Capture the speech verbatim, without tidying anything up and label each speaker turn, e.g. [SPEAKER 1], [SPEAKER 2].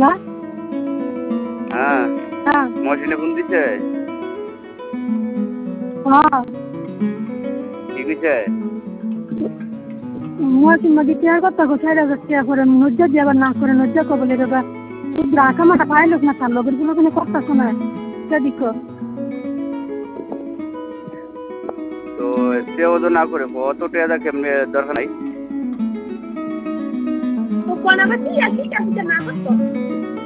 [SPEAKER 1] না
[SPEAKER 2] হ্যাঁ
[SPEAKER 1] হ্যাঁ
[SPEAKER 2] মশিনে ফোন দিছে
[SPEAKER 1] হ্যাঁ
[SPEAKER 2] কি কইছে
[SPEAKER 1] মশিন মধ্যে কেয়ার করতে গো চার হাজার টাকা করে নজ্জা দিয়ে আবার না করে নজ্জা কো বলে দেবা রাখা মাটা পাইলোক না তার লগের গুলো কোনো কথা শোনায় সেদিক
[SPEAKER 2] তো সেও তো না করে অত টাকা কেমনে দরকার নাই
[SPEAKER 1] ও কোন আবার কি আর কি কাজ না করতো